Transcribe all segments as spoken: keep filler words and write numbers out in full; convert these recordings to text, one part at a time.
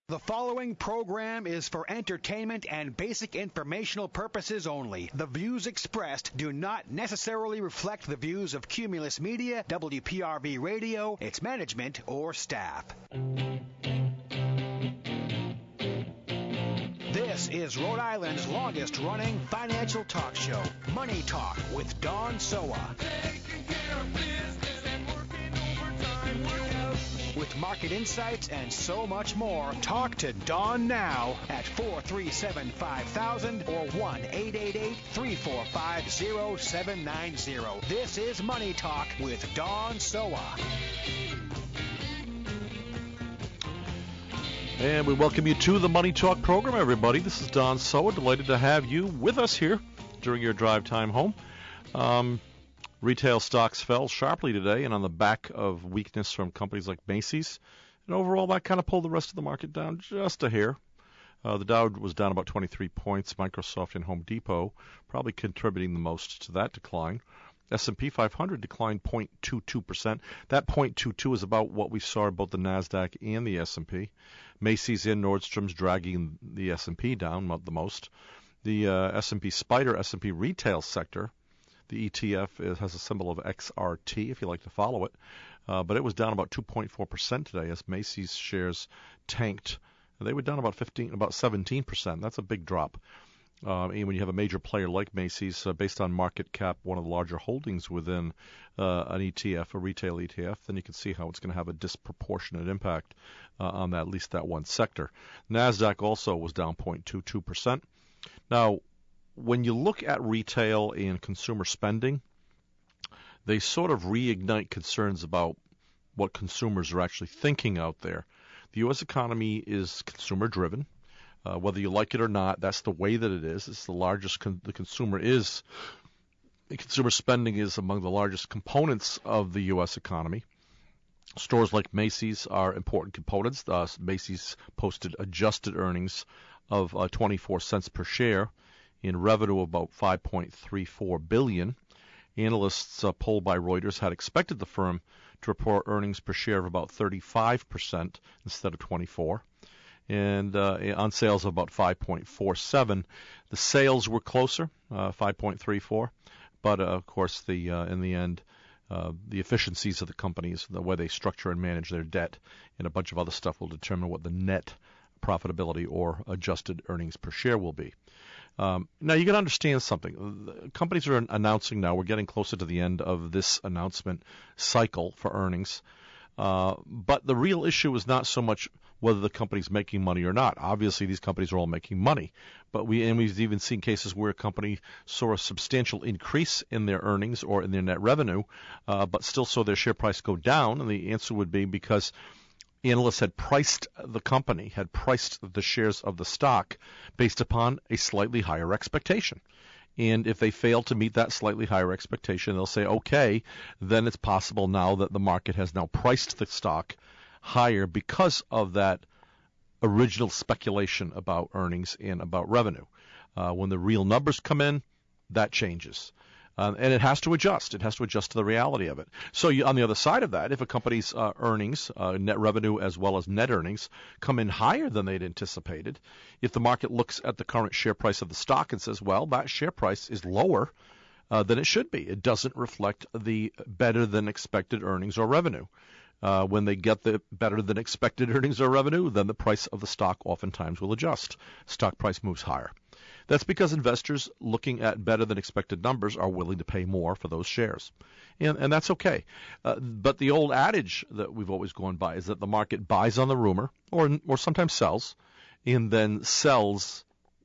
The following program is for entertainment and basic informational purposes only. The views expressed do not necessarily reflect the views of Cumulus Media, W P R V Radio, its management, or staff. This is Rhode Island's longest-running financial talk show, Money Talk with Don Soa. With market insights and so much more, talk to Don now at four three seven, five thousand or one eight eight eight, three four five, zero seven nine zero. This is Money Talk with Don Soa. And we welcome you to the Money Talk program, everybody. This is Don Soa. Delighted to have you with us here during your drive time home. Um, Retail stocks fell sharply today, and on the back of weakness from companies like Macy's. And overall, that kind of pulled the rest of the market down just a hair. Uh, the Dow was down about twenty-three points. Microsoft and Home Depot probably contributing the most to that decline. S and P five hundred declined zero point two two percent. That zero point two two is about what we saw in both the NASDAQ and the S and P. Macy's and Nordstrom's dragging the S and P down the most. The uh, S and P Spider, S and P retail sector, the E T F is, has a symbol of X R T, if you like to follow it. Uh, but it was down about two point four percent today as Macy's shares tanked. They were down about fifteen, about seventeen percent. That's a big drop. Uh, and when you have a major player like Macy's, uh, based on market cap, one of the larger holdings within uh, an E T F, a retail E T F, then you can see how it's going to have a disproportionate impact uh, on that, at least that one sector. NASDAQ also was down zero point two two percent. Now, when you look at retail and consumer spending, they sort of reignite concerns about what consumers are actually thinking out there. The U S economy is consumer-driven. Uh, whether you like it or not, that's the way that it is. It's the largest, con- the consumer is, the consumer spending is among the largest components of the U S economy. Stores like Macy's are important components. Uh, Macy's posted adjusted earnings of uh, twenty-four cents per share, in revenue of about five point three four billion dollars. Analysts uh, polled by Reuters had expected the firm to report earnings per share of about thirty-five percent instead of twenty-four, and uh, on sales of about five point four seven. The sales were closer, uh, five point three four, but uh, of course, the uh, in the end, uh, the efficiencies of the companies, the way they structure and manage their debt, and a bunch of other stuff will determine what the net profitability or adjusted earnings per share will be. Um, now, you got to understand something. The companies are announcing now, we're getting closer to the end of this announcement cycle for earnings. Uh, but the real issue is not so much whether the company's making money or not. Obviously, these companies are all making money. But we and we've even seen cases where a company saw a substantial increase in their earnings or in their net revenue, uh, but still saw their share price go down. And the answer would be because analysts had priced the company, had priced the shares of the stock based upon a slightly higher expectation. And if they fail to meet that slightly higher expectation, they'll say, okay, then it's possible now that the market has now priced the stock higher because of that original speculation about earnings and about revenue. Uh, when the real numbers come in, that changes. Um, and it has to adjust. It has to adjust to the reality of it. So you, on the other side of that, if a company's uh, earnings, uh, net revenue as well as net earnings, come in higher than they'd anticipated, if the market looks at the current share price of the stock and says, well, that share price is lower uh, than it should be. It doesn't reflect the better than expected earnings or revenue. Uh, when they get the better than expected earnings or revenue, then the price of the stock oftentimes will adjust. Stock price moves higher. That's because investors looking at better than expected numbers are willing to pay more for those shares. And, and that's okay. Uh, but the old adage that we've always gone by is that the market buys on the rumor, or or sometimes sells, and then sells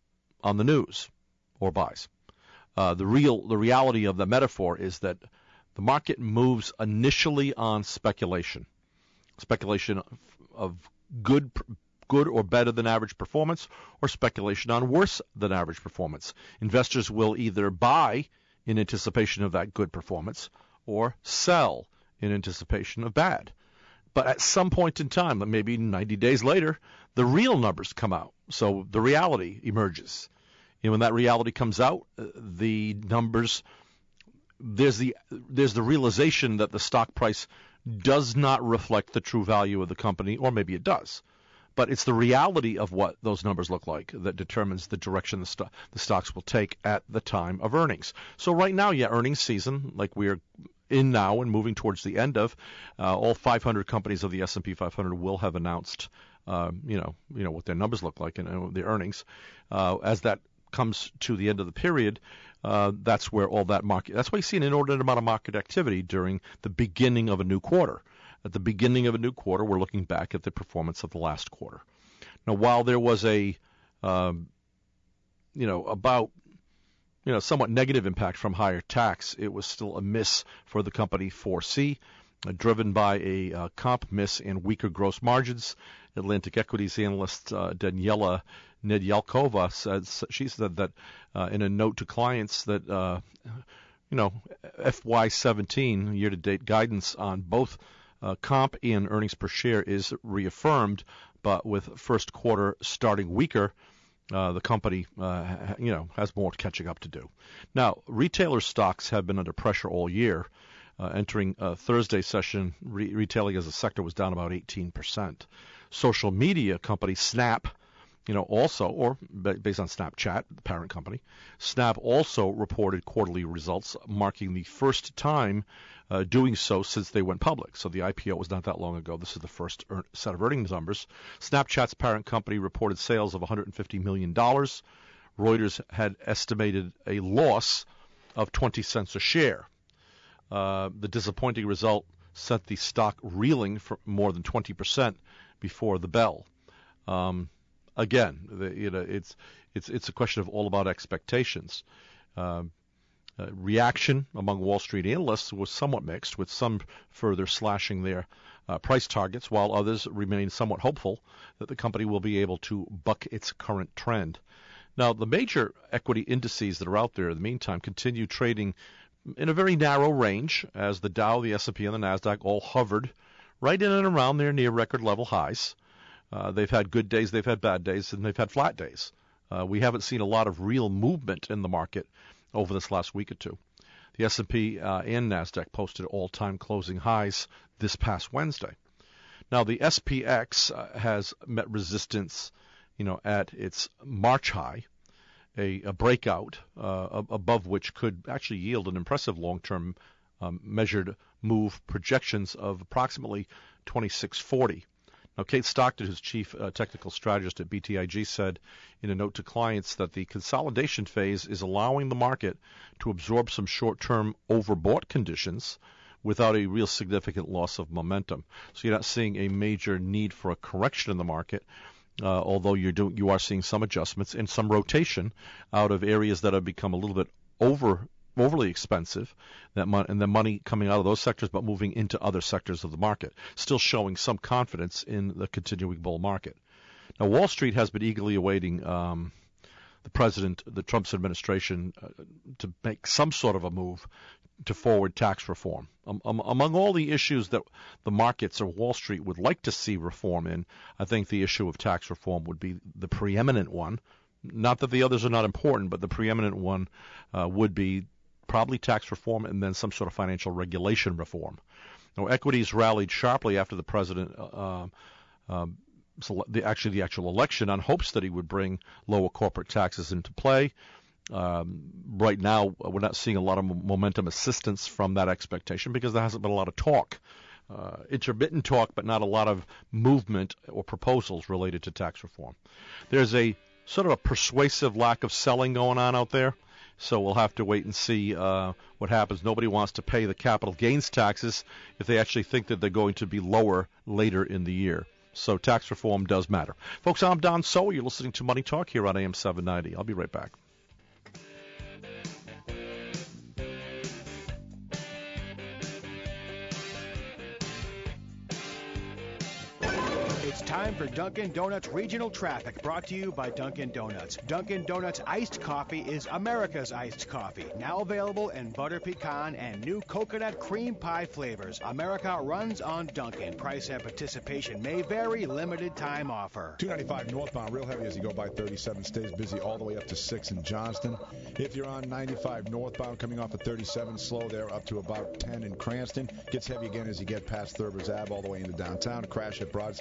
on the news, or buys. Uh, the real the reality of the metaphor is that the market moves initially on speculation, speculation of, of good good or better than average performance, or speculation on worse than average performance. Investors will either buy in anticipation of that good performance or sell in anticipation of bad. But at some point in time, maybe ninety days later, the real numbers come out. So the reality emerges. And when that reality comes out, the numbers, there's the there's the realization that the stock price does not reflect the true value of the company, or maybe it does. But it's the reality of what those numbers look like that determines the direction the, sto- the stocks will take at the time of earnings. So right now, yeah, earnings season, like we're in now and moving towards the end of, uh, all five hundred companies of the S and P five hundred will have announced, uh, you know, you know what their numbers look like and, and their earnings. Uh, as that comes to the end of the period, uh, that's where all that market. That's why you see an inordinate amount of market activity during the beginning of a new quarter. At the beginning of a new quarter, we're looking back at the performance of the last quarter. Now, while there was a, um, you know, about, you know, somewhat negative impact from higher tax, it was still a miss for the company four C, uh, driven by a uh, comp miss and weaker gross margins. Atlantic Equities analyst uh, Daniela Nedyalkova says, she said that uh, in a note to clients that, uh, you know, F Y seventeen year-to-date guidance on both uh, comp and earnings per share is reaffirmed, but with first quarter starting weaker, uh, the company, uh, you know, has more catching up to do. Now, retailer stocks have been under pressure all year. Uh, entering uh, Thursday session, re- retailing as a sector was down about eighteen percent. Social media company Snap, you know, also, or based on Snapchat, the parent company, Snap also reported quarterly results, marking the first time uh, doing so since they went public. So the I P O was not that long ago. This is the first earn- set of earnings numbers. Snapchat's parent company reported sales of one hundred fifty million dollars. Reuters had estimated a loss of twenty cents a share. Uh, the disappointing result sent the stock reeling for more than twenty percent before the bell. Um, again, the, you know, it's it's it's a question of all about expectations. Uh, uh, reaction among Wall Street analysts was somewhat mixed, with some further slashing their uh, price targets, while others remain somewhat hopeful that the company will be able to buck its current trend. Now, the major equity indices that are out there in the meantime continue trading in a very narrow range, as the Dow, the S and P, and the NASDAQ all hovered right in and around their near record level highs. Uh, they've had good days, they've had bad days, and they've had flat days. Uh, we haven't seen a lot of real movement in the market over this last week or two. The S and P uh, and NASDAQ posted all-time closing highs this past Wednesday. Now, the S P X uh, has met resistance, you know, at its March high, a, a breakout uh, above which could actually yield an impressive long-term um, measured move projections of approximately twenty-six forty. Now, Kate Stockton, who's chief uh, technical strategist at B T I G, said in a note to clients that the consolidation phase is allowing the market to absorb some short-term overbought conditions without a real significant loss of momentum. So you're not seeing a major need for a correction in the market, uh, although you're doing, you are seeing some adjustments and some rotation out of areas that have become a little bit over overly expensive, that mon- and the money coming out of those sectors but moving into other sectors of the market, still showing some confidence in the continuing bull market. Now, Wall Street has been eagerly awaiting um, the president, the Trump's administration, uh, to make some sort of a move to forward tax reform. Um, um, among all the issues that the markets or Wall Street would like to see reform in, I think the issue of tax reform would be the preeminent one. Not that the others are not important, but the preeminent one uh, would be probably tax reform and then some sort of financial regulation reform. Now, equities rallied sharply after the president, uh, um, so the, actually the actual election, on hopes that he would bring lower corporate taxes into play. Um, right now, we're not seeing a lot of momentum assistance from that expectation because there hasn't been a lot of talk, uh, intermittent talk, but not a lot of movement or proposals related to tax reform. There's a sort of a persuasive lack of selling going on out there. So we'll have to wait and see uh, what happens. Nobody wants to pay the capital gains taxes if they actually think that they're going to be lower later in the year. So tax reform does matter. Folks, I'm Don Sow. You're listening to Money Talk here on A M seven ninety. I'll be right back. It's time for Dunkin' Donuts Regional Traffic, brought to you by Dunkin' Donuts. Dunkin' Donuts Iced Coffee is America's iced coffee. Now available in butter pecan and new coconut cream pie flavors. America runs on Dunkin'. Price and participation may vary. Limited time offer. two ninety-five northbound, real heavy as you go by thirty-seven. Stays busy all the way up to six in Johnston. If you're on ninety-five northbound, coming off of thirty-seven, slow there up to about ten in Cranston. Gets heavy again as you get past Thurber's Ave all the way into downtown. Crash at Broad Street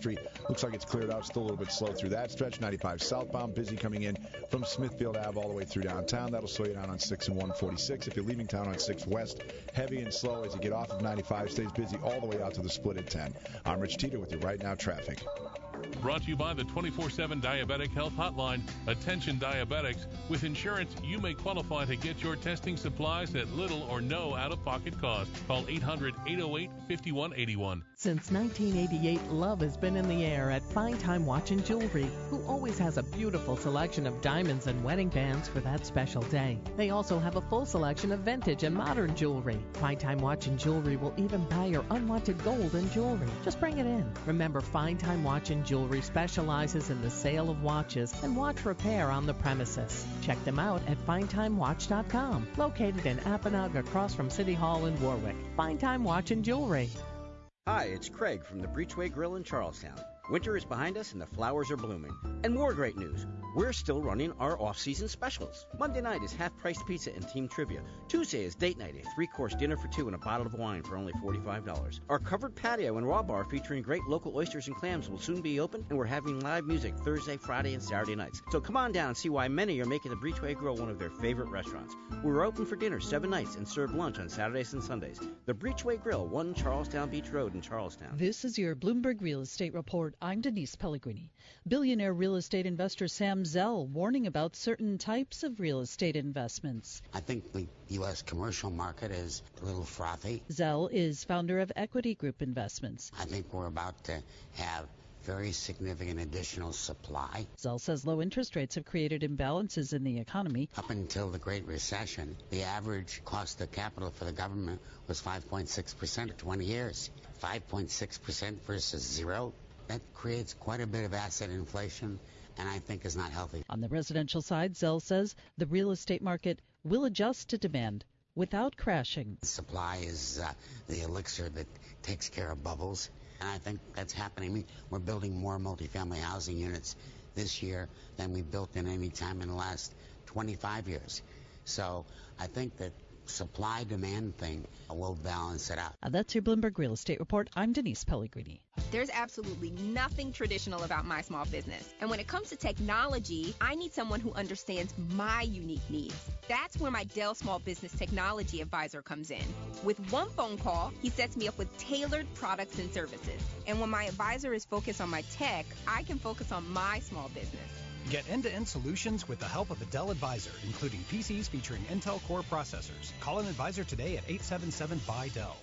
Looks like it's cleared out. Still a little bit slow through that stretch. ninety-five southbound, busy coming in from Smithfield Ave all the way through downtown. That'll slow you down on six and one forty-six. If you're leaving town on six West, heavy and slow as you get off of ninety-five. Stays busy all the way out to the split at ten. I'm Rich Teeter with you right now. Traffic. Brought to you by the twenty-four seven Diabetic Health Hotline. Attention diabetics. With insurance, you may qualify to get your testing supplies at little or no out-of-pocket cost. Call eight hundred, eight oh eight, five one eight one. Since nineteen eighty-eight, love has been in the air at Fine Time Watch and Jewelry, who always has a beautiful selection of diamonds and wedding bands for that special day. They also have a full selection of vintage and modern jewelry. Fine Time Watch and Jewelry will even buy your unwanted gold and jewelry. Just bring it in. Remember, Fine Time Watch and Jewelry specializes in the sale of watches and watch repair on the premises. Check them out at fine time watch dot com, located in Apponaug across from City Hall in Warwick. Fine Time Watch and Jewelry. Hi, it's Craig from the Breachway Grill in Charlestown. Winter is behind us and the flowers are blooming. And more great news. We're still running our off-season specials. Monday night is half-priced pizza and team trivia. Tuesday is date night, a three-course dinner for two and a bottle of wine for only forty-five dollars. Our covered patio and raw bar featuring great local oysters and clams will soon be open, and we're having live music Thursday, Friday, and Saturday nights. So come on down and see why many are making the Breachway Grill one of their favorite restaurants. We're open for dinner seven nights and serve lunch on Saturdays and Sundays. The Breachway Grill, one Charlestown Beach Road in Charlestown. This is your Bloomberg Real Estate Report. I'm Denise Pellegrini. Billionaire real estate investor Sam Zell warning about certain types of real estate investments. I think the U S commercial market is a little frothy. Zell is founder of Equity Group Investments. I think we're about to have very significant additional supply. Zell says low interest rates have created imbalances in the economy. Up until the Great Recession, the average cost of capital for the government was five point six percent for twenty years. five point six percent versus zero. That creates quite a bit of asset inflation, and I think is not healthy. On the residential side, Zell says the real estate market will adjust to demand without crashing. Supply is uh, the elixir that takes care of bubbles, and I think that's happening. I mean, we're building more multifamily housing units this year than we built in any time in the last twenty-five years. So I think that supply-demand thing will balance it out. Uh, that's your Bloomberg Real Estate Report. I'm Denise Pellegrini. There's absolutely nothing traditional about my small business. And when it comes to technology, I need someone who understands my unique needs. That's where my Dell Small Business Technology Advisor comes in. With one phone call, he sets me up with tailored products and services. And when my advisor is focused on my tech, I can focus on my small business. Get end-to-end solutions with the help of a Dell Advisor, including P Cs featuring Intel Core processors. Call an advisor today at eight seven seven, B Y, D E L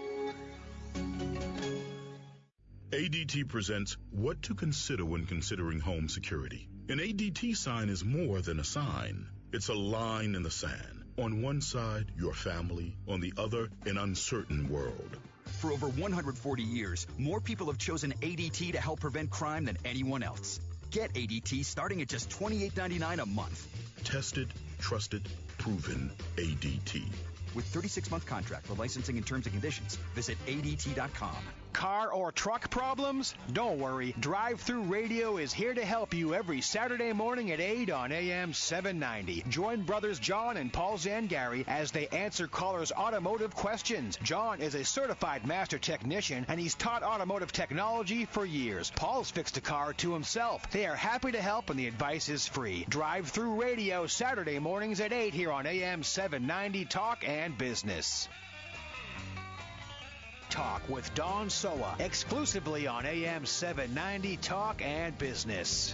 L. A D T presents What to Consider When Considering Home Security. An A D T sign is more than a sign. It's a line in the sand. On one side, your family. On the other, an uncertain world. For over one hundred forty years, more people have chosen A D T to help prevent crime than anyone else. Get A D T starting at just twenty-eight ninety-nine a month. Tested, trusted, proven A D T. With thirty-six month contract for licensing and terms and conditions, visit A D T dot com. Car or truck problems? Don't worry. Drive-Thru Radio is here to help you every Saturday morning at eight on A M seven ninety. Join brothers John and Paul Zangari as they answer callers' automotive questions. John is a certified master technician, and he's taught automotive technology for years. Paul's fixed a car to himself. They are happy to help, and the advice is free. Drive-Thru Radio, Saturday mornings at eight here on A M seven ninety, Talk and Business. Talk with Don Soa, exclusively on A M seven ninety, Talk and Business.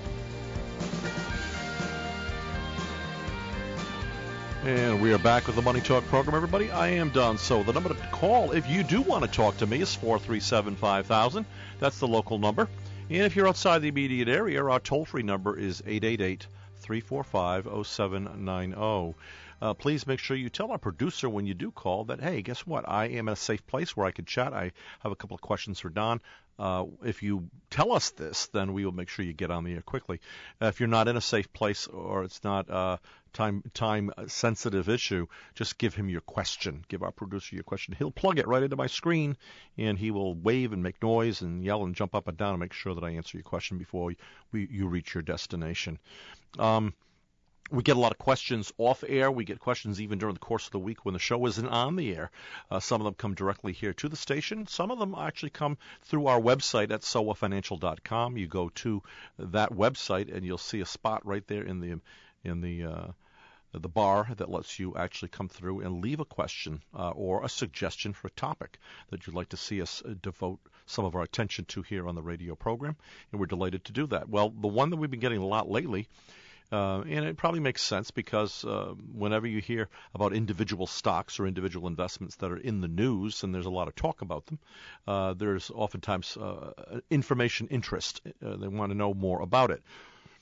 And we are back with the Money Talk program, everybody. I am Don Soa. The number to call if you do want to talk to me is four three seven, five thousand. That's the local number. And if you're outside the immediate area, our toll-free number is eight eight eight, three four five, zero seven nine zero. Uh, please make sure you tell our producer when you do call that, hey, guess what? I am in a safe place where I can chat. I have a couple of questions for Don. Uh, if you tell us this, then we will make sure you get on the air quickly. Uh, if you're not in a safe place or it's not a time time sensitive issue, just give him your question. Give our producer your question. He'll plug it right into my screen, and he will wave and make noise and yell and jump up and down and make sure that I answer your question before we, you reach your destination. Um, We get a lot of questions off air. We get questions even during the course of the week when the show isn't on the air. Uh, some of them come directly here to the station. Some of them actually come through our website at S O A financial dot com. You go to that website and you'll see a spot right there in the in the uh, the bar that lets you actually come through and leave a question uh, or a suggestion for a topic that you'd like to see us uh, devote some of our attention to here on the radio program. And we're delighted to do that. Well, the one that we've been getting a lot lately, Uh, and it probably makes sense because uh, whenever you hear about individual stocks or individual investments that are in the news, and there's a lot of talk about them, uh, there's oftentimes uh, information interest. Uh, they want to know more about it.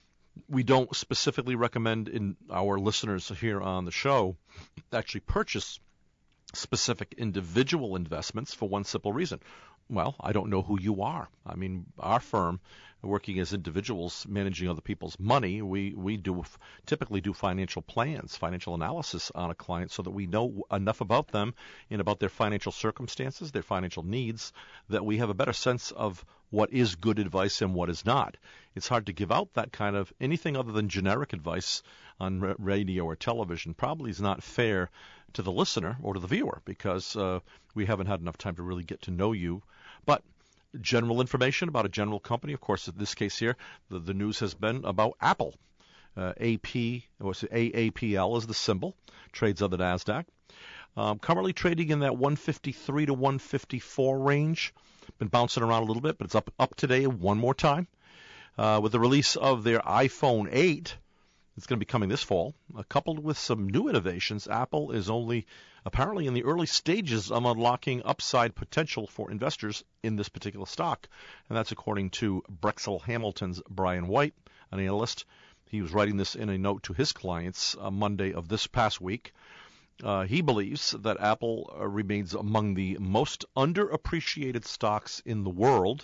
We don't specifically recommend in our listeners here on the show actually purchase specific individual investments for one simple reason. Well, I don't know who you are. I mean, our firm, working as individuals managing other people's money, we, we do typically do financial plans, financial analysis on a client so that we know enough about them and about their financial circumstances, their financial needs, that we have a better sense of what is good advice and what is not. It's hard to give out that kind of anything other than generic advice on radio or television. Probably is not fair to the listener or to the viewer because uh, we haven't had enough time to really get to know you. But general information about a general company, of course, in this case here, the, the news has been about Apple. Uh, A P, what's it, A A P L is the symbol, trades on the NASDAQ. Um, currently trading in that one fifty-three to one fifty-four range. Been bouncing around a little bit, but it's up, up today one more time. Uh, with the release of their iPhone eight, it's going to be coming this fall. Uh, coupled with some new innovations, Apple is only apparently in the early stages of unlocking upside potential for investors in this particular stock. And that's according to Brexel Hamilton's Brian White, an analyst. He was writing this in a note to his clients uh, Monday of this past week. Uh, he believes that Apple uh, remains among the most underappreciated stocks in the world,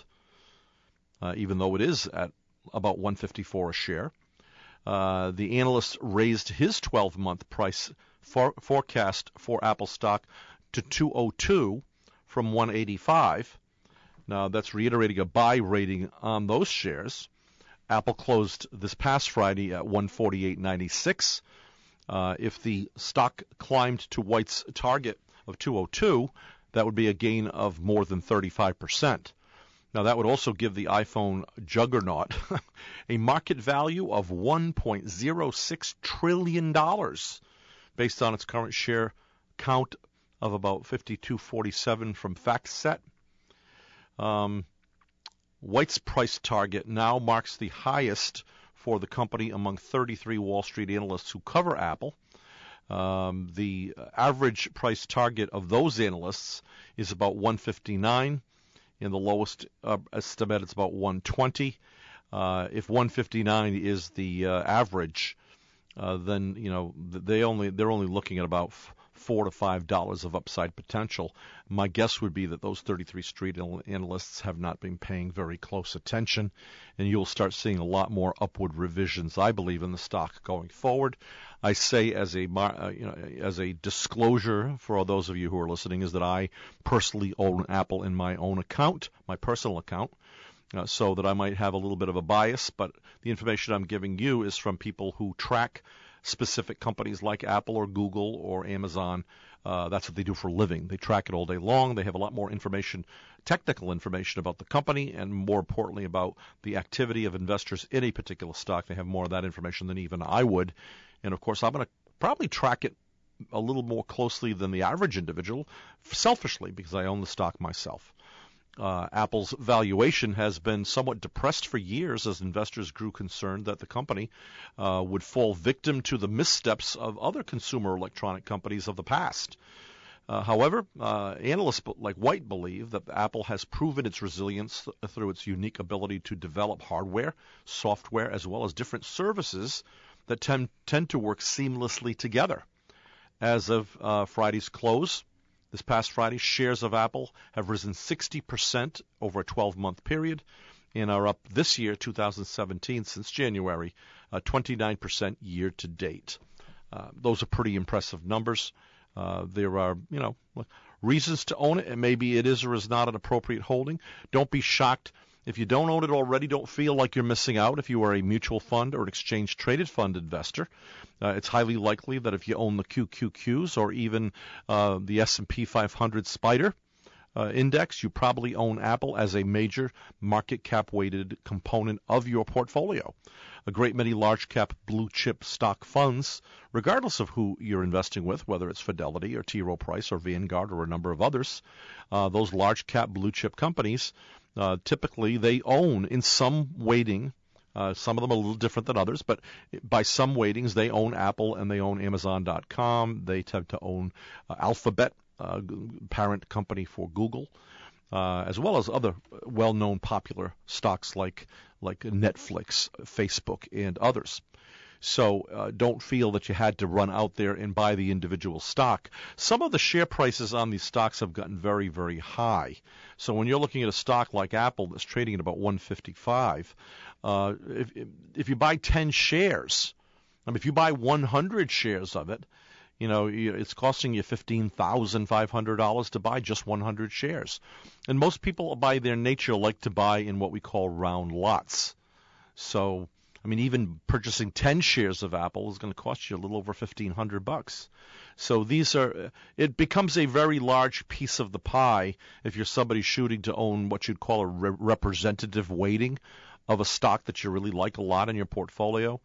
uh, even though it is at about one fifty-four a share. Uh, the analyst raised his twelve-month price for, forecast for Apple stock to two oh two from one eighty-five. Now, that's reiterating a buy rating on those shares. Apple closed this past Friday at one forty-eight ninety-six. Uh, if the stock climbed to White's target of two oh two, that would be a gain of more than thirty-five percent. Now, that would also give the iPhone juggernaut a market value of one point oh six trillion dollars based on its current share count of about fifty-two forty-seven from FactSet. Um, White's price target now marks the highest for the company among thirty-three Wall Street analysts who cover Apple. Um, the average price target of those analysts is about one fifty-nine. In the lowest uh, estimate, it's about one twenty. Uh, if one fifty-nine is the uh, average, uh, then you know they only they're only looking at about f- four to five dollars of upside potential. My guess would be that those thirty-three street analysts have not been paying very close attention, and you'll start seeing a lot more upward revisions, I believe, in the stock going forward. I say as a uh, you know as a disclosure for all those of you who are listening is that I personally own Apple in my own account, my personal account, uh, so that I might have a little bit of a bias. But the information I'm giving you is from people who track specific companies like Apple or Google or Amazon. Uh, that's what they do for a living. They track it all day long. They have a lot more information, technical information about the company, and more importantly about the activity of investors in a particular stock. They have more of that information than even I would. And, of course, I'm going to probably track it a little more closely than the average individual, selfishly, because I own the stock myself. Uh, Apple's valuation has been somewhat depressed for years as investors grew concerned that the company uh, would fall victim to the missteps of other consumer electronic companies of the past. Uh, however, uh, analysts like White believe that Apple has proven its resilience th- through its unique ability to develop hardware, software, as well as different services that tend, tend to work seamlessly together. As of uh, Friday's close, this past Friday, shares of Apple have risen sixty percent over a twelve-month period and are up this year, two thousand seventeen, since January, uh, twenty-nine percent year to date. Uh, those are pretty impressive numbers. Uh, there are, you know, reasons to own it, and maybe it is or is not an appropriate holding. Don't be shocked If you don't own it already, don't feel like you're missing out. If you are a mutual fund or an exchange-traded fund investor, uh, it's highly likely that if you own the Q Q Qs or even uh, the S and P five hundred SPDR uh, index, you probably own Apple as a major market cap-weighted component of your portfolio. A great many large-cap blue-chip stock funds, regardless of who you're investing with, whether it's Fidelity or T. Rowe Price or Vanguard or a number of others, uh, those large-cap blue-chip companies, Uh, typically, they own in some weighting, uh, some of them are a little different than others, but by some weightings, they own Apple and they own Amazon dot com. They tend to own uh, Alphabet, uh, parent company for Google, uh, as well as other well-known popular stocks like like Netflix, Facebook, and others. So uh, don't feel that you had to run out there and buy the individual stock. Some of the share prices on these stocks have gotten very, very high. So when you're looking at a stock like Apple that's trading at about one fifty-five, uh, if, if you buy ten shares, I mean, if you buy one hundred shares of it, you know, it's costing you fifteen thousand five hundred dollars to buy just one hundred shares. And most people, by their nature, like to buy in what we call round lots. So I mean, even purchasing ten shares of Apple is going to cost you a little over fifteen hundred bucks. So these are, it becomes a very large piece of the pie if you're somebody shooting to own what you'd call a re- representative weighting of a stock that you really like a lot in your portfolio,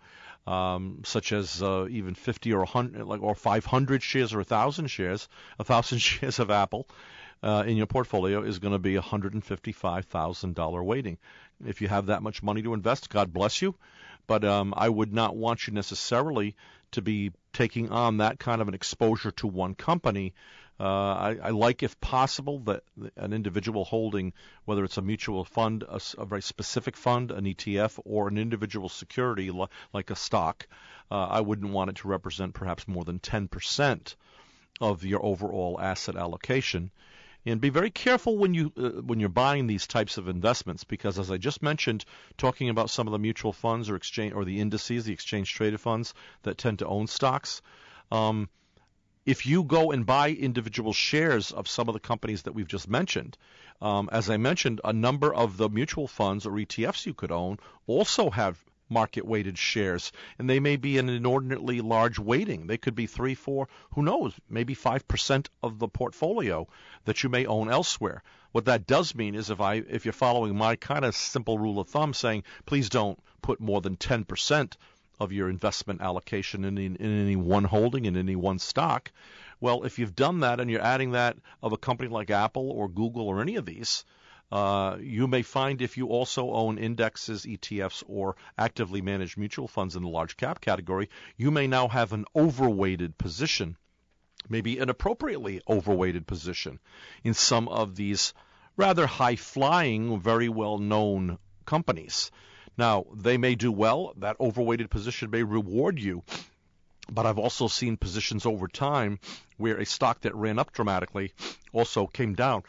um, such as uh, even fifty or one hundred, like or five hundred shares or one thousand shares. one thousand shares of Apple uh, in your portfolio is going to be a one hundred fifty-five thousand dollars weighting. If you have that much money to invest, God bless you. But um, I would not want you necessarily to be taking on that kind of an exposure to one company. Uh, I, I like, if possible, that an individual holding, whether it's a mutual fund, a, a very specific fund, an E T F, or an individual security li- like a stock, uh, I wouldn't want it to represent perhaps more than ten percent of your overall asset allocation. And be very careful when you uh, when you're buying these types of investments, because as I just mentioned, talking about some of the mutual funds or exchange or the indices, the exchange traded funds that tend to own stocks, um, if you go and buy individual shares of some of the companies that we've just mentioned, um, as I mentioned, a number of the mutual funds or E T Fs you could own also have market-weighted shares, and they may be an inordinately large weighting. They could be three, four, who knows, maybe five percent of the portfolio that you may own elsewhere. What that does mean is if I, if you're following my kind of simple rule of thumb saying, please don't put more than ten percent of your investment allocation in, in, in any one holding, in any one stock, well, if you've done that and you're adding that of a company like Apple or Google or any of these, Uh, you may find if you also own indexes, E T Fs, or actively managed mutual funds in the large cap category, you may now have an overweighted position, maybe an appropriately overweighted position in some of these rather high-flying, very well-known companies. Now, they may do well. That overweighted position may reward you. But I've also seen positions over time where a stock that ran up dramatically also came down.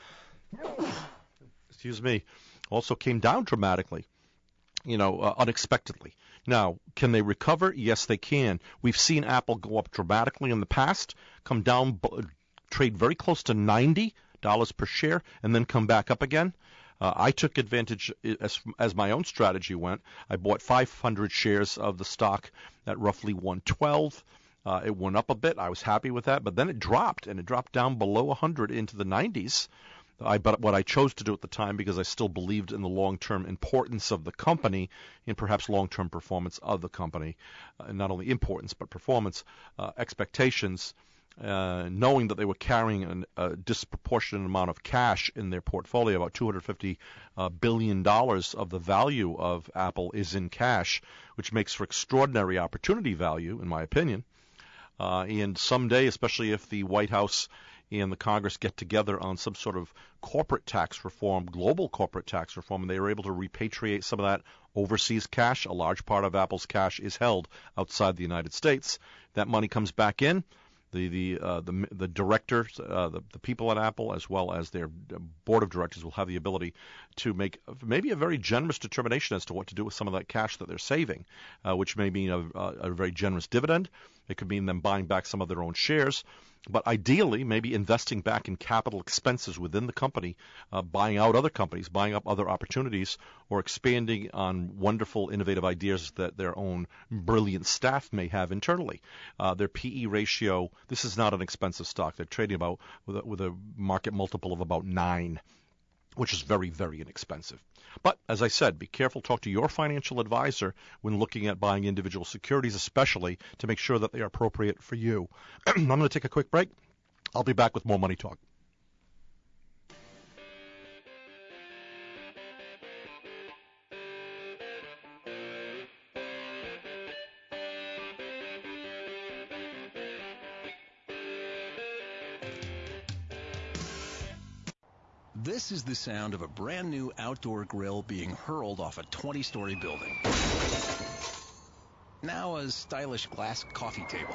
excuse me, also came down dramatically, you know, uh, unexpectedly. Now, can they recover? Yes, they can. We've seen Apple go up dramatically in the past, come down, b- trade very close to ninety dollars per share, and then come back up again. Uh, I took advantage, as, as my own strategy went. I bought five hundred shares of the stock at roughly one twelve. Uh, it went up a bit. I was happy with that, but then it dropped, and it dropped down below one hundred into the nineties. I, but what I chose to do at the time, because I still believed in the long-term importance of the company and perhaps long-term performance of the company, uh, and not only importance but performance uh, expectations, uh, knowing that they were carrying an, a disproportionate amount of cash in their portfolio, about two hundred fifty uh, billion dollars of the value of Apple is in cash, which makes for extraordinary opportunity value, in my opinion. Uh, and someday, especially if the White House and the Congress get together on some sort of corporate tax reform, global corporate tax reform, and they are able to repatriate some of that overseas cash. A large part of Apple's cash is held outside the United States. That money comes back in. The the uh, the, the directors, uh, the, the people at Apple, as well as their board of directors, will have the ability to make maybe a very generous determination as to what to do with some of that cash that they're saving, uh, which may mean a, a very generous dividend. It could mean them buying back some of their own shares. But ideally, maybe investing back in capital expenses within the company, uh, buying out other companies, buying up other opportunities, or expanding on wonderful, innovative ideas that their own brilliant staff may have internally. Uh, their P E ratio, this is not an expensive stock. They're trading about with a, with a market multiple of about nine, which is very, very inexpensive. But, as I said, be careful. Talk to your financial advisor when looking at buying individual securities, especially to make sure that they are appropriate for you. I'm going to take a quick break. I'll be back with more Money Talk. This is the sound of a brand new outdoor grill being hurled off a twenty-story building. Now a stylish glass coffee table.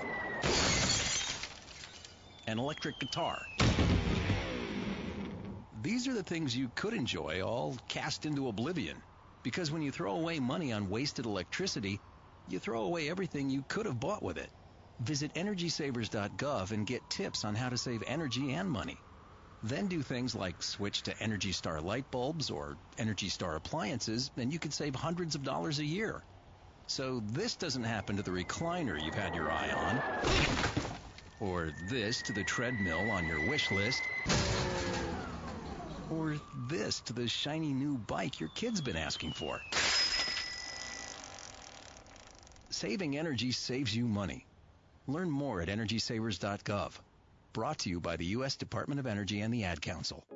An electric guitar. These are the things you could enjoy, all cast into oblivion. Because when you throw away money on wasted electricity, you throw away everything you could have bought with it. Visit energy savers dot gov and get tips on how to save energy and money. Then do things like switch to Energy Star light bulbs or Energy Star appliances, and you could save hundreds of dollars a year. So this doesn't happen to the recliner you've had your eye on, or this to the treadmill on your wish list, or this to the shiny new bike your kid's been asking for. Saving energy saves you money. Learn more at energy savers dot gov. Brought to you by the U S Department of Energy and the Ad Council.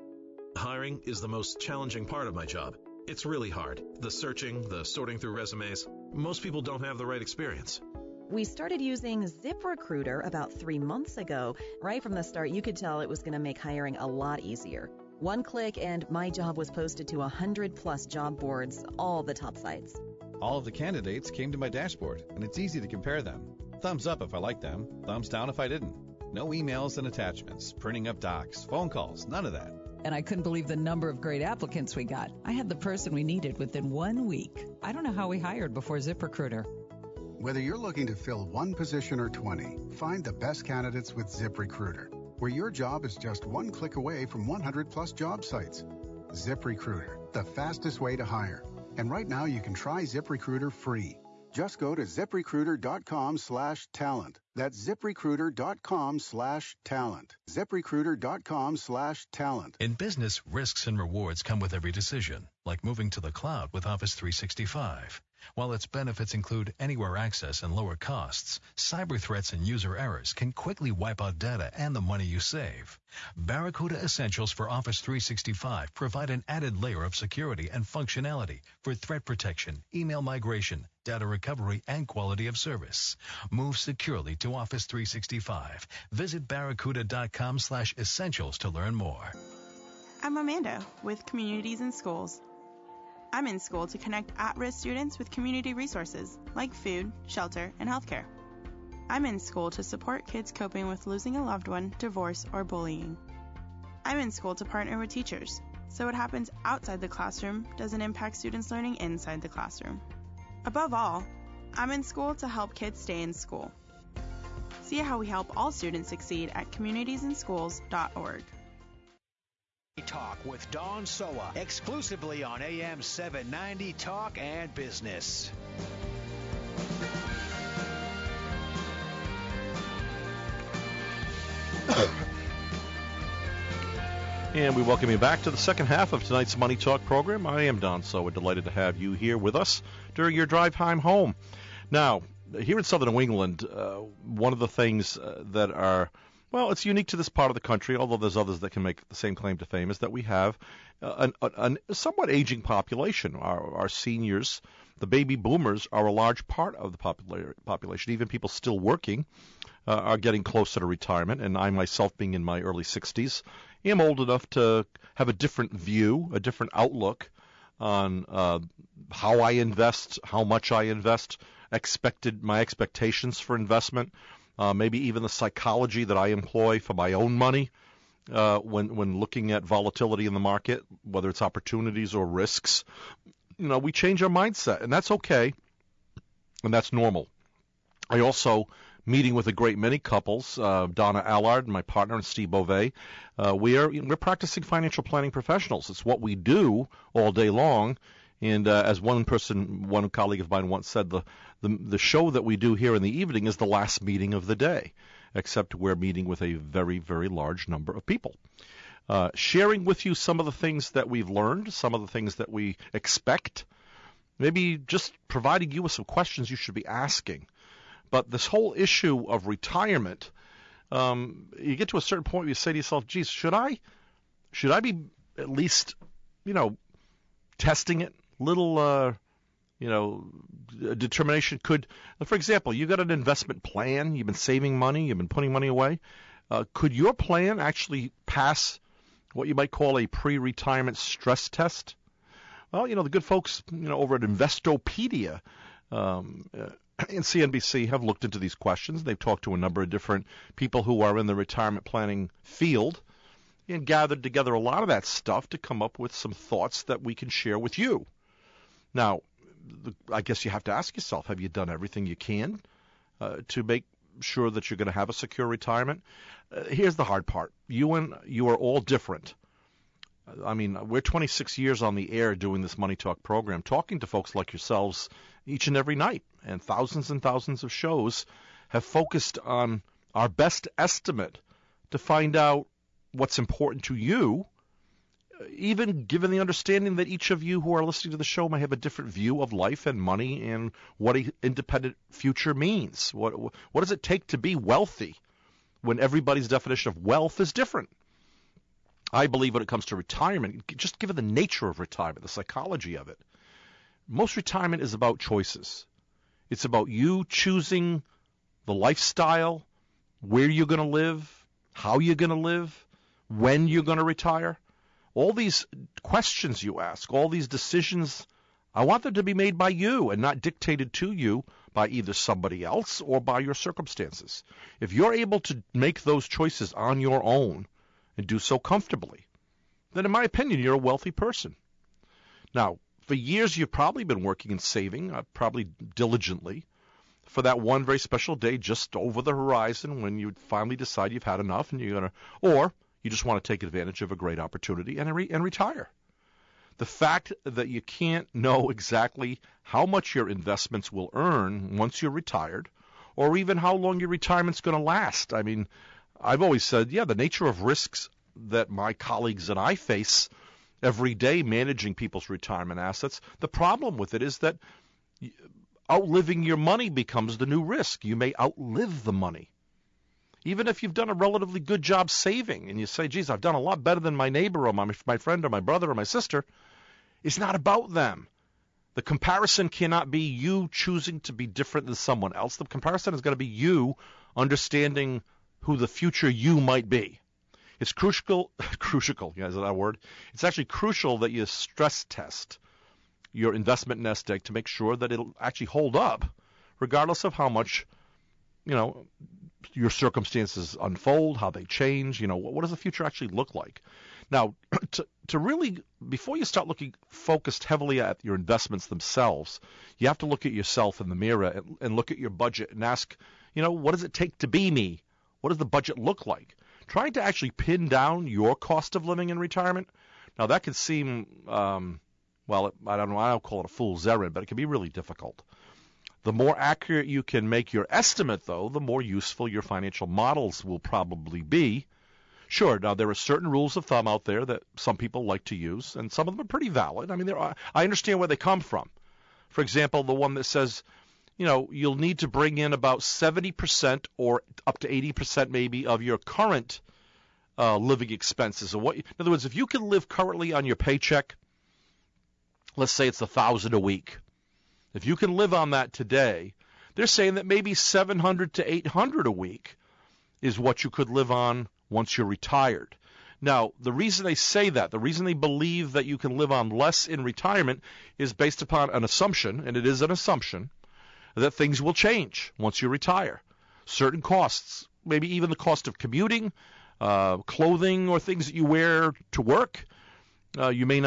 Hiring is the most challenging part of my job. It's really hard. The searching, the sorting through resumes. Most people don't have the right experience. We started using ZipRecruiter about three months ago. Right from the start, you could tell it was going to make hiring a lot easier. One click and my job was posted to one hundred plus job boards, all the top sites. All of the candidates came to my dashboard, and it's easy to compare them. Thumbs up if I liked them, thumbs down if I didn't. No emails and attachments, printing up docs, phone calls, none of that. And I couldn't believe the number of great applicants we got. I had the person we needed within one week. I don't know how we hired before ZipRecruiter. Whether you're looking to fill one position or twenty, find the best candidates with ZipRecruiter, where your job is just one click away from one hundred plus job sites. ZipRecruiter, the fastest way to hire. And right now you can try ZipRecruiter free. Just go to ZipRecruiter.com slash talent. That's ZipRecruiter.com slash talent. ZipRecruiter.com slash talent. In business, risks and rewards come with every decision, like moving to the cloud with Office three sixty-five. While its benefits include anywhere access and lower costs, cyber threats and user errors can quickly wipe out data and the money you save. Barracuda Essentials for Office three sixty-five provide an added layer of security and functionality for threat protection, email migration, data recovery, and quality of service. Move securely to Office three sixty-five. Visit barracuda.com slash essentials to learn more. I'm Amanda with Communities in Schools. I'm in school to connect at-risk students with community resources like food, shelter, and healthcare. I'm in school to support kids coping with losing a loved one, divorce, or bullying. I'm in school to partner with teachers, so what happens outside the classroom doesn't impact students learning inside the classroom. Above all, I'm in school to help kids stay in school. See how we help all students succeed at communities in schools dot org. Talk with Don Soa, exclusively on A M seven ninety Talk and Business. And we welcome you back to the second half of tonight's Money Talk program. I am Don Soa, delighted to have you here with us during your drive time home. Now, here in southern New England, uh, one of the things uh, that are Well, it's unique to this part of the country, although there's others that can make the same claim to fame, is that we have uh, an, an, a somewhat aging population. Our, our seniors, the baby boomers, are a large part of the popula- population. Even people still working uh, are getting closer to retirement, and I myself, being in my early sixties, am old enough to have a different view, a different outlook on uh, how I invest, how much I invest, expected my expectations for investment. Uh, maybe even the psychology that I employ for my own money uh, when when looking at volatility in the market, whether it's opportunities or risks. You know, we change our mindset, and that's okay, and that's normal. I also meeting with a great many couples, uh, Donna Allard, my partner, and Steve Beauvais. Uh, we are we're practicing financial planning professionals. It's what we do all day long. And uh, as one person, one colleague of mine once said, the, the the show that we do here in the evening is the last meeting of the day, except we're meeting with a very, very large number of people. Uh, sharing with you some of the things that we've learned, some of the things that we expect, maybe just providing you with some questions you should be asking. But this whole issue of retirement, um, you get to a certain point where you say to yourself, geez, should I, should I be at least, you know, testing it? Little, uh, you know, determination could, for example, you got an investment plan, you've been saving money, you've been putting money away. Uh, could your plan actually pass what you might call a pre-retirement stress test? Well, you know, the good folks, you know, over at Investopedia um, uh, and C N B C have looked into these questions. They've talked to a number of different people who are in the retirement planning field and gathered together a lot of that stuff to come up with some thoughts that we can share with you. Now, I guess you have to ask yourself, have you done everything you can uh, to make sure that you're going to have a secure retirement? Uh, here's the hard part. You and you are all different. I mean, we're twenty-six years on the air doing this Money Talk program, talking to folks like yourselves each and every night, and thousands and thousands of shows have focused on our best estimate to find out what's important to you, even given the understanding that each of you who are listening to the show may have a different view of life and money and what an independent future means. What what does it take to be wealthy when everybody's definition of wealth is different? I believe when it comes to retirement, just given the nature of retirement, the psychology of it, most retirement is about choices. It's about you choosing the lifestyle, where you're going to live, how you're going to live, when you're going to retire. All these questions you ask, all these decisions, I want them to be made by you and not dictated to you by either somebody else or by your circumstances. If you're able to make those choices on your own and do so comfortably, then in my opinion, you're a wealthy person. Now, for years you've probably been working and saving, uh, probably diligently, for that one very special day just over the horizon when you finally decide you've had enough and you're going to, or you just want to take advantage of a great opportunity and, re- and retire. The fact that you can't know exactly how much your investments will earn once you're retired, or even how long your retirement's going to last. I mean, I've always said, yeah, the nature of risks that my colleagues and I face every day managing people's retirement assets, the problem with it is that outliving your money becomes the new risk. You may outlive the money. Even if you've done a relatively good job saving and you say, geez, I've done a lot better than my neighbor or my, my friend or my brother or my sister, it's not about them. The comparison cannot be you choosing to be different than someone else. The comparison is going to be you understanding who the future you might be. It's crucial, crucial, yeah, is that a word? It's actually crucial that you stress test your investment nest egg to make sure that it'll actually hold up, regardless of how much, you know, your circumstances unfold, how they change, you know, what, what does the future actually look like? Now, to, to really, before you start looking focused heavily at your investments themselves, you have to look at yourself in the mirror and, and look at your budget and ask, you know, what does it take to be me? What does the budget look like? Trying to actually pin down your cost of living in retirement, now that could seem, um, well, I don't know, I don't call it a fool's errand, but it can be really difficult. The more accurate you can make your estimate, though, the more useful your financial models will probably be. Sure, now there are certain rules of thumb out there that some people like to use, and some of them are pretty valid. I mean, there are, I understand where they come from. For example, the one that says, you know, you'll need to bring in about seventy percent or up to eighty percent maybe of your current uh, living expenses. So what, in other words, if you can live currently on your paycheck, let's say it's one thousand dollars a week. If you can live on that today, they're saying that maybe seven hundred to eight hundred a week is what you could live on once you're retired. Now, the reason they say that, the reason they believe that you can live on less in retirement is based upon an assumption, and it is an assumption, that things will change once you retire. Certain costs, maybe even the cost of commuting, uh, clothing or things that you wear to work, uh, you may not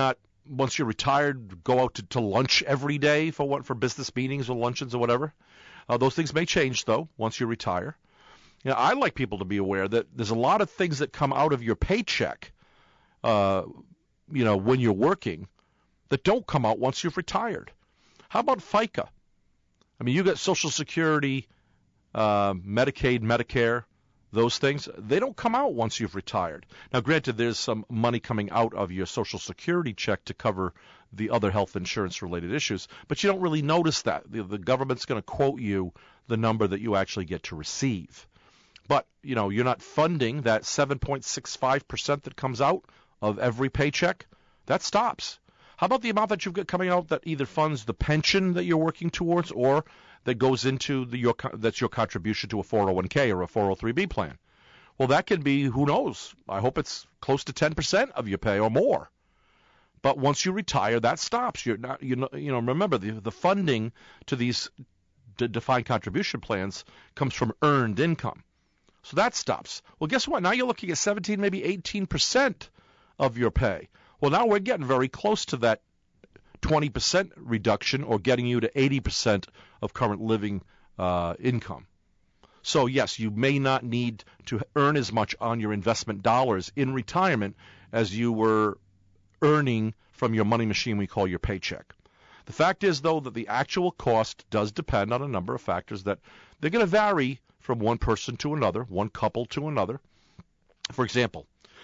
once you're retired, go out to, to lunch every day for what for business meetings or luncheons or whatever. Uh, those things may change, though, once you retire. You know, I like people to be aware that there's a lot of things that come out of your paycheck, uh, you know, when you're working, that don't come out once you've retired. How about FICA? I mean, you got Social Security, uh, Medicaid, Medicare, those things. They don't come out once you've retired. Now, granted, there's some money coming out of your Social Security check to cover the other health insurance-related issues, but you don't really notice that. The, the government's going to quote you the number that you actually get to receive. But, you know, you're not funding that seven point six five percent that comes out of every paycheck. That stops. How about the amount that you've got coming out that either funds the pension that you're working towards or that goes into the, your that's your contribution to a four oh one k or a four oh three b plan? Well, that can be, who knows, I hope it's close to ten percent of your pay or more. But once you retire, that stops. You're not, you know, you know remember, the, the funding to these de- defined contribution plans comes from earned income. So that stops. Well, guess what? Now you're looking at seventeen, maybe eighteen percent of your pay. Well, now we're getting very close to that twenty percent reduction or getting you to eighty percent of current living uh, income. So, yes, you may not need to earn as much on your investment dollars in retirement as you were earning from your money machine we call your paycheck. The fact is, though, that the actual cost does depend on a number of factors that they're going to vary from one person to another, one couple to another. For example,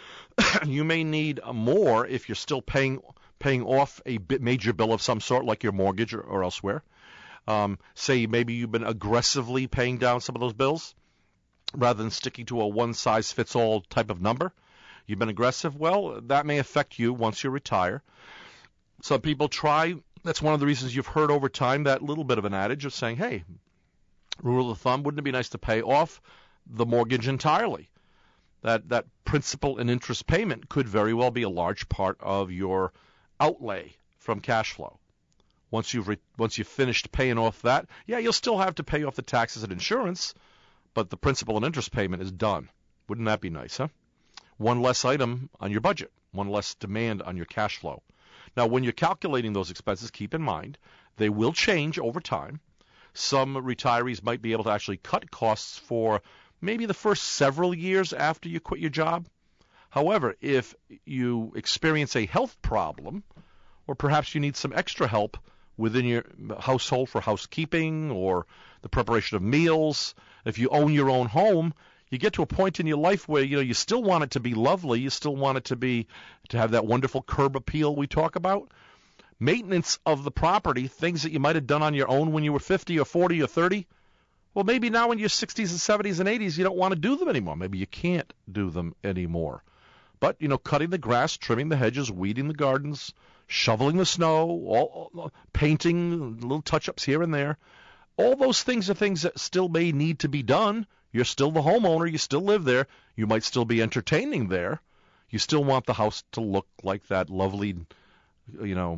you may need more if you're still paying paying off a major bill of some sort, like your mortgage or, or elsewhere. Um, say maybe you've been aggressively paying down some of those bills rather than sticking to a one-size-fits-all type of number. You've been aggressive. Well, that may affect you once you retire. Some people try. That's one of the reasons you've heard over time that little bit of an adage of saying, hey, rule of thumb, wouldn't it be nice to pay off the mortgage entirely? That that principal and interest payment could very well be a large part of your outlay from cash flow. Once you've re- once you've finished paying off that, yeah, you'll still have to pay off the taxes and insurance, but the principal and interest payment is done. Wouldn't that be nice, huh? One less item on your budget, one less demand on your cash flow. Now, when you're calculating those expenses, keep in mind they will change over time. Some retirees might be able to actually cut costs for maybe the first several years after you quit your job. However, if you experience a health problem, or perhaps you need some extra help within your household for housekeeping or the preparation of meals, if you own your own home, you get to a point in your life where you know you still want it to be lovely, you still want it to be to have that wonderful curb appeal we talk about. Maintenance of the property, things that you might have done on your own when you were fifty or forty or thirty, well, maybe now in your sixties and seventies and eighties you don't want to do them anymore. Maybe you can't do them anymore. But, you know, cutting the grass, trimming the hedges, weeding the gardens, shoveling the snow, all, all, painting, little touch-ups here and there, all those things are things that still may need to be done. You're still the homeowner. You still live there. You might still be entertaining there. You still want the house to look like that lovely, you know,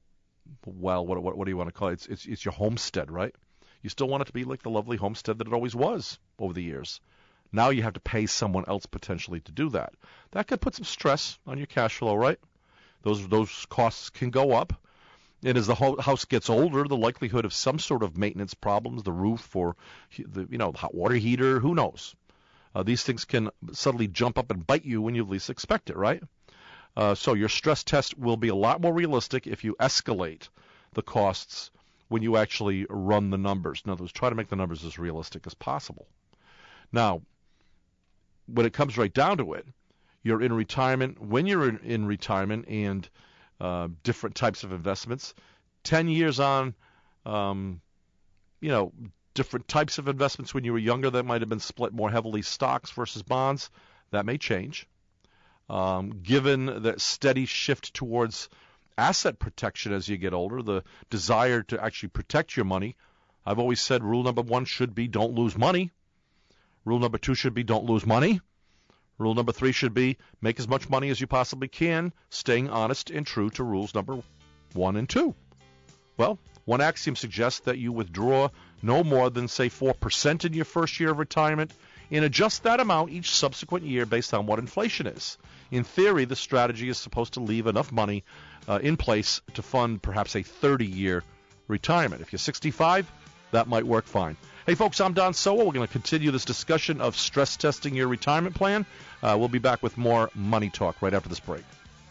well, what what, what do you want to call it? It's, it's it's your homestead, right? You still want it to be like the lovely homestead that it always was over the years. Now you have to pay someone else potentially to do that. That could put some stress on your cash flow, right? Those those costs can go up. And as the ho- house gets older, the likelihood of some sort of maintenance problems, the roof or the you know the hot water heater, who knows? Uh, these things can suddenly jump up and bite you when you least expect it, right? Uh, so your stress test will be a lot more realistic if you escalate the costs when you actually run the numbers. In other words, try to make the numbers as realistic as possible. Now, when it comes right down to it, you're in retirement. When you're in, in retirement and uh, different types of investments, ten years on, um, you know, different types of investments when you were younger that might have been split more heavily stocks versus bonds, that may change. Um, given that steady shift towards asset protection as you get older, the desire to actually protect your money, I've always said rule number one should be don't lose money. Rule number two should be don't lose money. Rule number three should be make as much money as you possibly can, staying honest and true to rules number one and two. Well, one axiom suggests that you withdraw no more than, say, four percent in your first year of retirement and adjust that amount each subsequent year based on what inflation is. In theory, the strategy is supposed to leave enough money uh, in place to fund perhaps a thirty-year retirement. If you're sixty-five, that might work fine. Hey, folks, I'm Don Sowa. We're going to continue this discussion of stress testing your retirement plan. Uh, we'll be back with more Money Talk right after this break.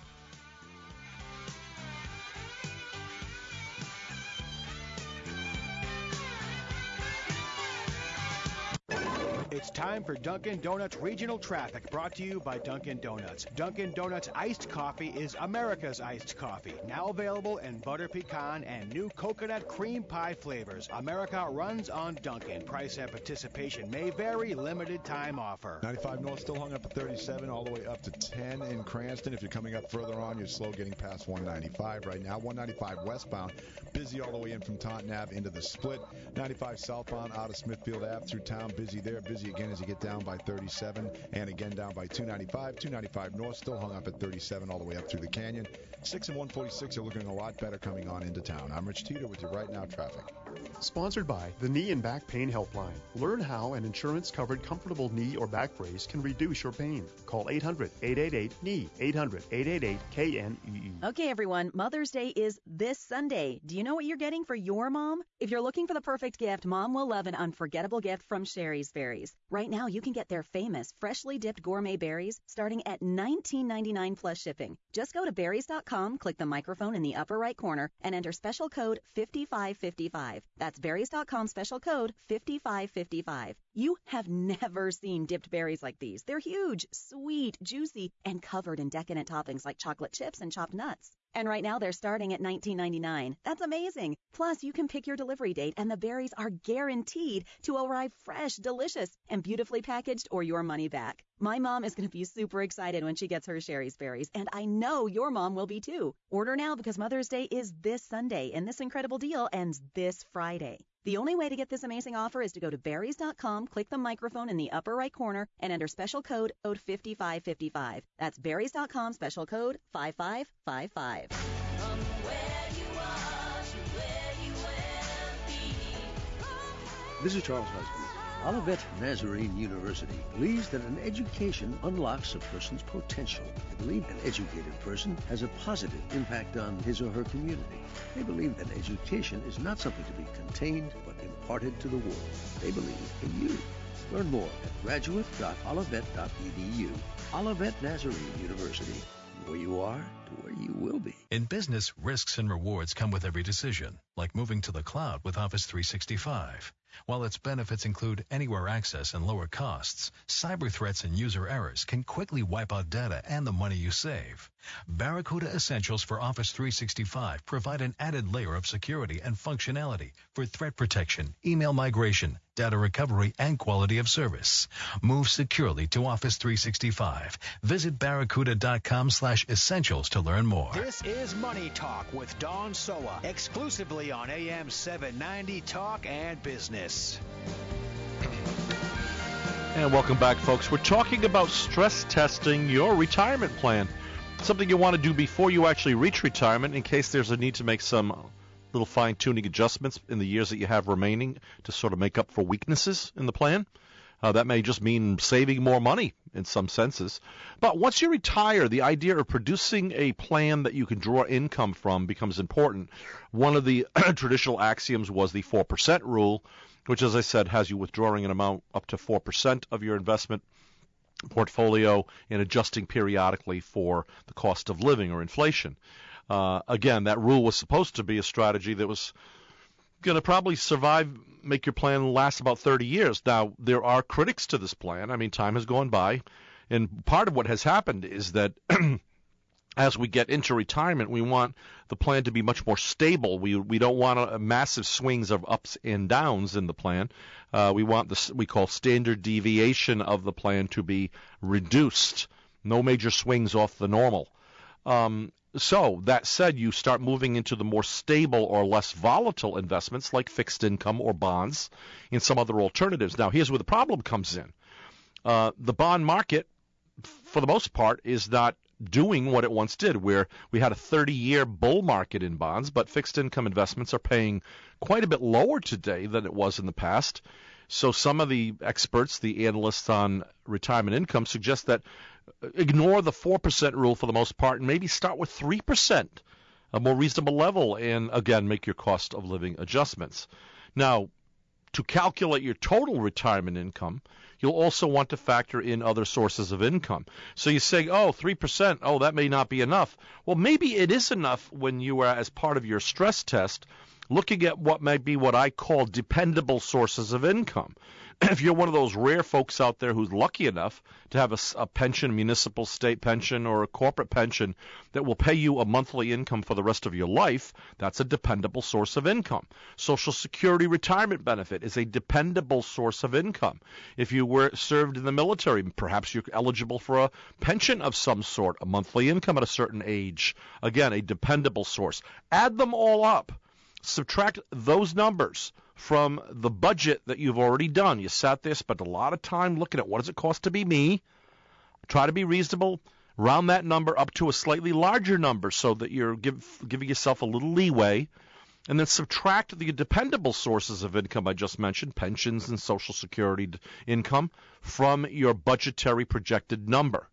It's time for Dunkin' Donuts Regional Traffic, brought to you by Dunkin' Donuts. Dunkin' Donuts Iced Coffee is America's iced coffee. Now available in butter pecan and new coconut cream pie flavors. America runs on Dunkin'. Price and participation may vary. Limited time offer. ninety-five North still hung up at thirty-seven, all the way up to ten in Cranston. If you're coming up further on, you're slow getting past one ninety-five right now. one ninety-five westbound, busy all the way in from Taunton Ave into the split. ninety-five southbound out of Smithfield Ave through town, busy there. Busy again as you get down by thirty-seven, and again down by two ninety-five. two ninety-five North still hung up at thirty-seven all the way up through the canyon. six and one forty-six are looking a lot better coming on into town. I'm Rich Teeter with your Right Now traffic. Sponsored by the Knee and Back Pain Helpline. Learn how an insurance-covered comfortable knee or back brace can reduce your pain. Call eight hundred, eight eight eight, K N E E, eight hundred, eight eight eight, K N E E. Okay, everyone, Mother's Day is this Sunday. Do you know what you're getting for your mom? If you're looking for the perfect gift, Mom will love an unforgettable gift from Sherry's Berries. Right now, you can get their famous freshly dipped gourmet berries starting at nineteen ninety-nine plus shipping. Just go to berries dot com, click the microphone in the upper right corner, and enter special code fifty-five fifty-five. That's berries dot com special code fifty-five fifty-five. You have never seen dipped berries like these. They're huge, sweet, juicy, and covered in decadent toppings like chocolate chips and chopped nuts. And right now they're starting at nineteen ninety-nine. That's amazing. Plus, you can pick your delivery date, and the berries are guaranteed to arrive fresh, delicious, and beautifully packaged, or your money back. My mom is going to be super excited when she gets her Sherry's Berries, and I know your mom will be too. Order now because Mother's Day is this Sunday, and this incredible deal ends this Friday. The only way to get this amazing offer is to go to berries dot com, click the microphone in the upper right corner, and enter special code code fifty-five fifty-five. That's berries dot com special code fifty-five fifty-five. This is Charles Husband. Olivet Nazarene University believes that an education unlocks a person's potential. They believe an educated person has a positive impact on his or her community. They believe that education is not something to be contained, but imparted to the world. They believe in you. Learn more at graduate dot olivet dot e d u. Olivet Nazarene University. Where you are to where you will be. In business, risks and rewards come with every decision, like moving to the cloud with Office three sixty-five. While its benefits include anywhere access and lower costs, cyber threats and user errors can quickly wipe out data and the money you save. Barracuda Essentials for Office three sixty-five provide an added layer of security and functionality for threat protection, email migration, data recovery, and quality of service. Move securely to Office three sixty-five. Visit barracuda dot com slash essentials to learn more. This is Money Talk with Don Sowa, exclusively on A M seven ninety Talk and Business. And welcome back, folks. We're talking about stress testing your retirement plan. Something you want to do before you actually reach retirement in case there's a need to make some little fine-tuning adjustments in the years that you have remaining to sort of make up for weaknesses in the plan. Uh, that may just mean saving more money in some senses. But once you retire, the idea of producing a plan that you can draw income from becomes important. One of the traditional axioms was the four percent rule, which, as I said, has you withdrawing an amount up to four percent of your investment portfolio and adjusting periodically for the cost of living or inflation. Uh, again, that rule was supposed to be a strategy that was going to probably survive, make your plan last about thirty years. Now, there are critics to this plan. I mean, time has gone by, and part of what has happened is that as we get into retirement, we want the plan to be much more stable. We we don't want a, a massive swings of ups and downs in the plan. Uh, we want the we call standard deviation of the plan to be reduced. No major swings off the normal. Um, so that said, you start moving into the more stable or less volatile investments like fixed income or bonds and some other alternatives. Now, here's where the problem comes in. Uh, the bond market, for the most part, is not doing what it once did, where we had a thirty-year bull market in bonds, but fixed income investments are paying quite a bit lower today than it was in the past. So some of the experts, the analysts on retirement income, suggest that ignore the four percent rule for the most part and maybe start with three percent, a more reasonable level, and again, make your cost of living adjustments. Now, to calculate your total retirement income, you'll also want to factor in other sources of income. So you say, oh, three percent, oh, that may not be enough. Well, maybe it is enough when you are, as part of your stress test, looking at what might be what I call dependable sources of income. If you're one of those rare folks out there who's lucky enough to have a, a pension, municipal state pension, or a corporate pension that will pay you a monthly income for the rest of your life, that's a dependable source of income. Social Security retirement benefit is a dependable source of income. If you were served in the military, perhaps you're eligible for a pension of some sort, a monthly income at a certain age. Again, a dependable source. Add them all up. Subtract those numbers from the budget that you've already done. You sat there, spent a lot of time looking at what does it cost to be me. Try to be reasonable. Round that number up to a slightly larger number so that you're give, giving yourself a little leeway. And then subtract the dependable sources of income I just mentioned, pensions and Social Security income, from your budgetary projected number.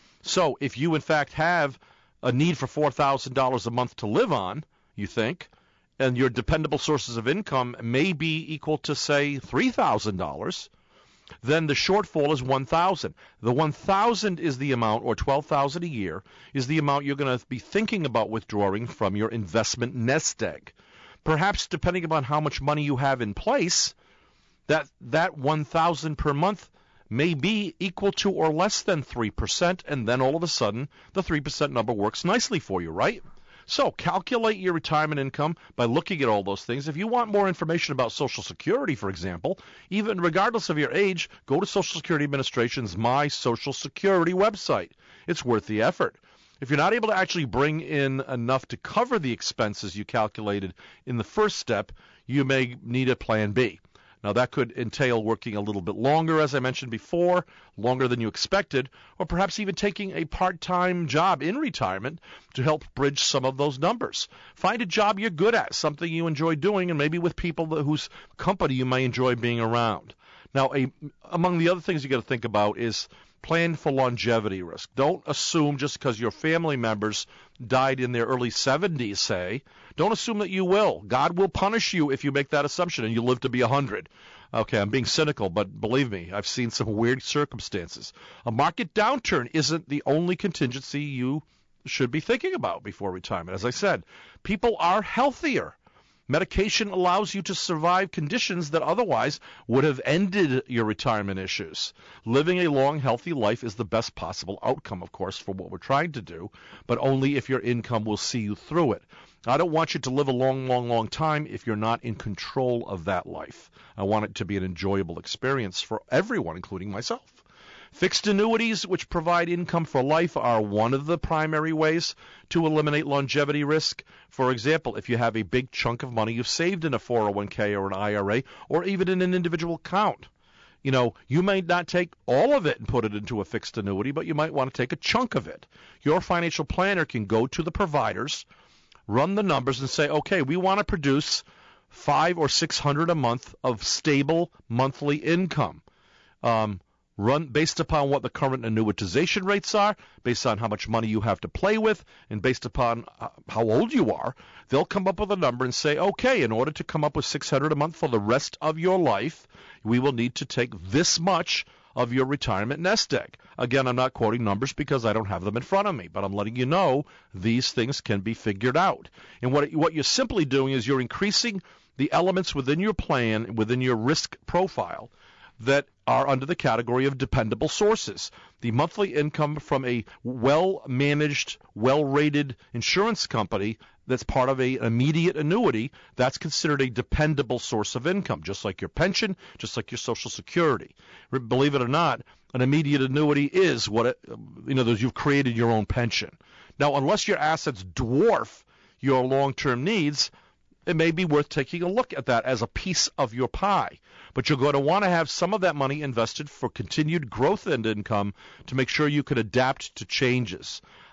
So if you, in fact, have a need for four thousand dollars a month to live on, you think, and your dependable sources of income may be equal to, say, three thousand dollars, then the shortfall is one thousand dollars. The one thousand dollars is the amount, or twelve thousand dollars a year, is the amount you're going to be thinking about withdrawing from your investment nest egg. Perhaps, depending upon how much money you have in place, that that one thousand dollars per month may be equal to or less than three percent, and then all of a sudden the three percent number works nicely for you, right? So calculate your retirement income by looking at all those things. If you want more information about Social Security, for example, even regardless of your age, go to Social Security Administration's My Social Security website. It's worth the effort. If you're not able to actually bring in enough to cover the expenses you calculated in the first step, you may need a plan B. Now, that could entail working a little bit longer, as I mentioned before, longer than you expected, or perhaps even taking a part-time job in retirement to help bridge some of those numbers. Find a job you're good at, something you enjoy doing, and maybe with people that, whose company you may enjoy being around. Now, a, among the other things you got to think about is plan for longevity risk. Don't assume just because your family members died in their early seventies, say, don't assume that you will. God will punish you if you make that assumption and you live to be one hundred. Okay, I'm being cynical, but believe me, I've seen some weird circumstances. A market downturn isn't the only contingency you should be thinking about before retirement. As I said, people are healthier. Medication allows you to survive conditions that otherwise would have ended your retirement issues. Living a long, healthy life is the best possible outcome, of course, for what we're trying to do, but only if your income will see you through it. I don't want you to live a long, long, long time if you're not in control of that life. I want it to be an enjoyable experience for everyone, including myself. Fixed annuities, which provide income for life, are one of the primary ways to eliminate longevity risk. For example, if you have a big chunk of money you've saved in a four oh one k or an I R A, or even in an individual account, you know, you might not take all of it and put it into a fixed annuity, but you might want to take a chunk of it. Your financial planner can go to the providers, run the numbers, and say, okay, we want to produce five or six hundred a month of stable monthly income. Um, Run based upon what the current annuitization rates are, based on how much money you have to play with, and based upon uh, how old you are. They'll come up with a number and say, okay, in order to come up with six hundred a month for the rest of your life, we will need to take this much of your retirement nest egg. Again, I'm not quoting numbers because I don't have them in front of me, but I'm letting you know these things can be figured out. And what what you're simply doing is you're increasing the elements within your plan, within your risk profile, that are under the category of dependable sources. The monthly income from a well-managed, well-rated insurance company that's part of a, an immediate annuity, that's considered a dependable source of income, just like your pension, just like your Social Security. Believe it or not, an immediate annuity is what it, you know, you've created your own pension. Now, unless your assets dwarf your long-term needs, it may be worth taking a look at that as a piece of your pie. But you're going to want to have some of that money invested for continued growth and income to make sure you can adapt to changes.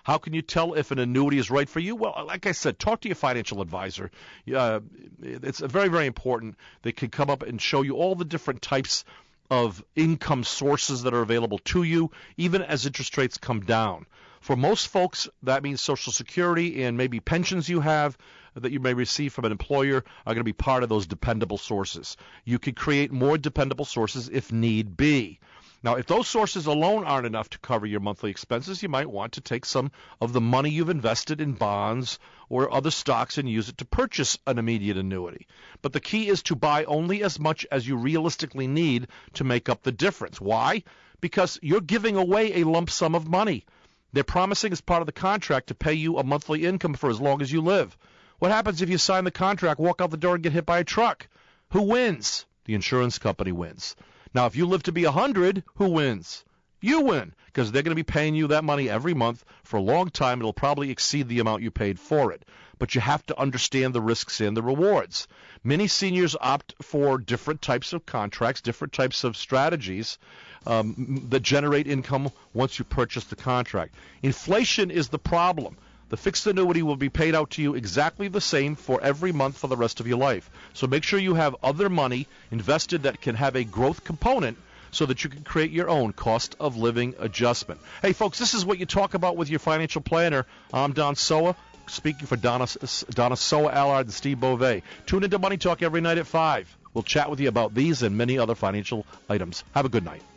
How can you tell if an annuity is right for you? Well, like I said, talk to your financial advisor. Uh, it's very, very important. They can come up and show you all the different types of income sources that are available to you, even as interest rates come down. For most folks, that means Social Security and maybe pensions you have that you may receive from an employer are going to be part of those dependable sources. You can create more dependable sources if need be. Now, if those sources alone aren't enough to cover your monthly expenses, you might want to take some of the money you've invested in bonds or other stocks and use it to purchase an immediate annuity. But the key is to buy only as much as you realistically need to make up the difference. Why? Because you're giving away a lump sum of money. They're promising as part of the contract to pay you a monthly income for as long as you live. What happens if you sign the contract, walk out the door, and get hit by a truck? Who wins? The insurance company wins. Now, if you live to be one hundred, who wins? You win, because they're going to be paying you that money every month for a long time. It'll probably exceed the amount you paid for it. But you have to understand the risks and the rewards. Many seniors opt for different types of contracts, different types of strategies um, that generate income once you purchase the contract. Inflation is the problem. The fixed annuity will be paid out to you exactly the same for every month for the rest of your life. So make sure you have other money invested that can have a growth component so that you can create your own cost of living adjustment. Hey, folks, this is what you talk about with your financial planner. I'm Don Soa, speaking for Donna, Donna Soa Allard and Steve Beauvais. Tune into Money Talk every night at five. We'll chat with you about these and many other financial items. Have a good night.